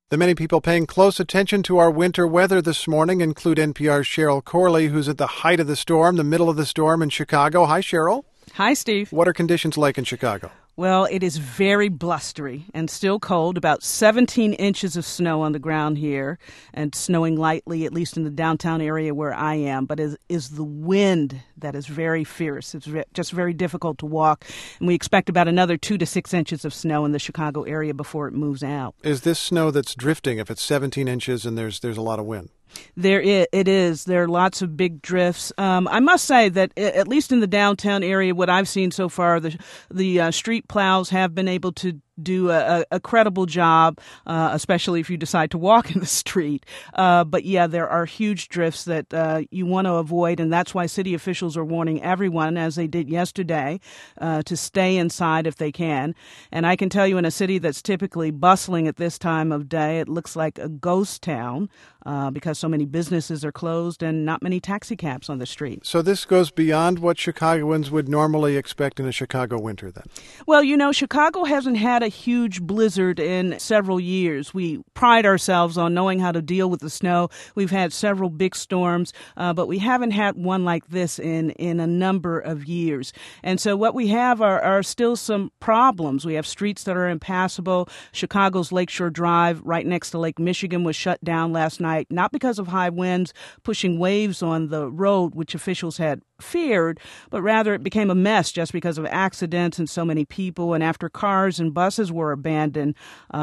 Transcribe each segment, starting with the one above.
The many people paying close attention to our winter weather this morning include NPR's Cheryl Corley, who's at the height of the storm, the middle of the storm in Chicago. Hi, Cheryl. Hi, Steve. What are conditions like in Chicago? Well, it is very blustery and still cold, about 17 inches of snow on the ground here and snowing lightly, at least in the downtown area where I am. But it is the wind that is very fierce. It's just very difficult to walk. And we expect about another 2 to 6 inches of snow in the Chicago area before it moves out. Is this snow that's drifting if it's 17 inches and there's a lot of wind? It is. There are lots of big drifts. I must say that at least in the downtown area, what I've seen so far, the street plows have been able to do a credible job, especially if you decide to walk in the street. But yeah, there are huge drifts that you want to avoid, and that's why city officials are warning everyone, as they did yesterday, to stay inside if they can. And I can tell you, in a city that's typically bustling at this time of day, it looks like a ghost town because so many businesses are closed and not many taxi cabs on the street. So this goes beyond what Chicagoans would normally expect in a Chicago winter, then? Well, you know, Chicago hasn't had a huge blizzard in several years. We pride ourselves on knowing how to deal with the snow. We've had several big storms, but we haven't had one like this in a number of years. And so what we have are still some problems. We have streets that are impassable. Chicago's Lakeshore Drive, right next to Lake Michigan, was shut down last night, not because of high winds pushing waves on the road, which officials had feared, but rather it became a mess just because of accidents and so many people. And after cars and buses were abandoned,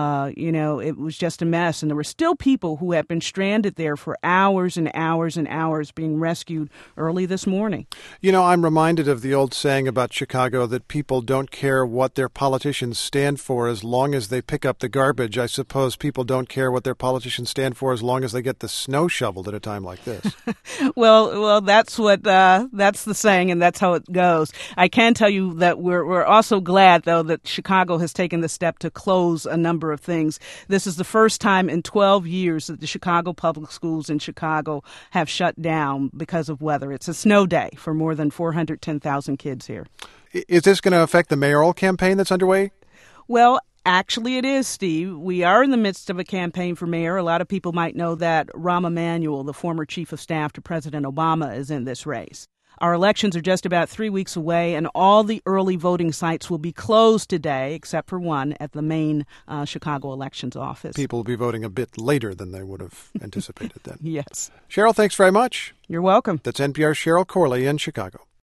it was just a mess. And there were still people who had been stranded there for hours and hours and hours being rescued early this morning. You know, I'm reminded of the old saying about Chicago that people don't care what their politicians stand for as long as they pick up the garbage. I suppose people don't care what their politicians stand for as long as they get the snow shoveled at a time like this. Well, that's the saying, and that's how it goes. I can tell you that we're also glad, though, that Chicago has taken the step to close a number of things. This is the first time in 12 years that the Chicago public schools in Chicago have shut down because of weather. It's a snow day for more than 410,000 kids here. Is this going to affect the mayoral campaign that's underway? Well, actually, it is, Steve. We are in the midst of a campaign for mayor. A lot of people might know that Rahm Emanuel, the former chief of staff to President Obama, is in this race. Our elections are just about 3 weeks away, and all the early voting sites will be closed today, except for one at the main Chicago elections office. People will be voting a bit later than they would have anticipated then. Yes. Cheryl, thanks very much. You're welcome. That's NPR's Cheryl Corley in Chicago.